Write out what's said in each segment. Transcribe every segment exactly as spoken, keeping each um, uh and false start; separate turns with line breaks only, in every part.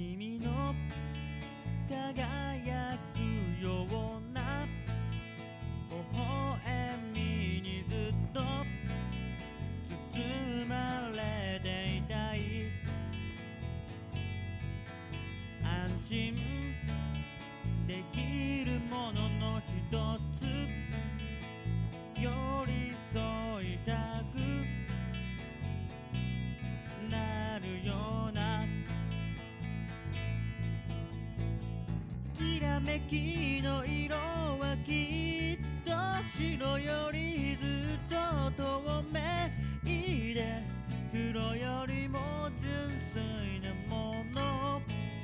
君の輝くような微笑みにずっと包まれていたい。安心できるものの一つ、寄り添いたくなるようなきらめきの色はきっと白よりずっと透明で、黒よりも純粋なもの。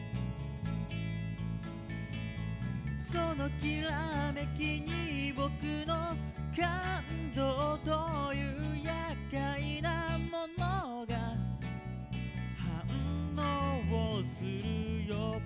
そのきらめきに僕の感情という厄介なものが反応するよ。